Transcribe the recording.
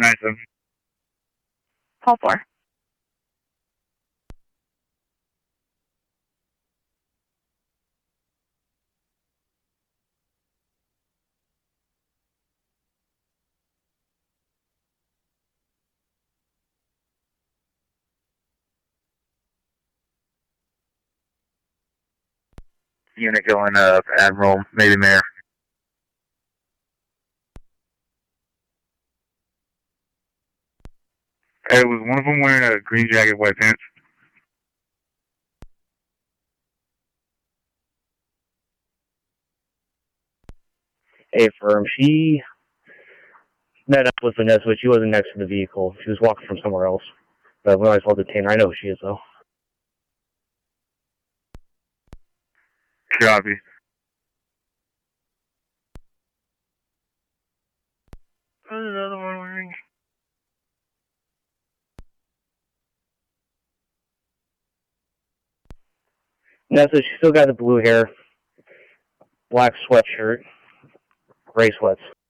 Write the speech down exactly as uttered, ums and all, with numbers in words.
nine seven. Call four. Unit going up, Admiral, maybe Mayor. Hey, was one of them wearing a green jacket, white pants? Hey, firm. She met up with Vanessa, but she wasn't next to the vehicle. She was walking from somewhere else. But we might as well detain her. I know who she is, though. Copy. There's another one wearing. Vanessa, she still got the blue hair, black sweatshirt, gray sweats.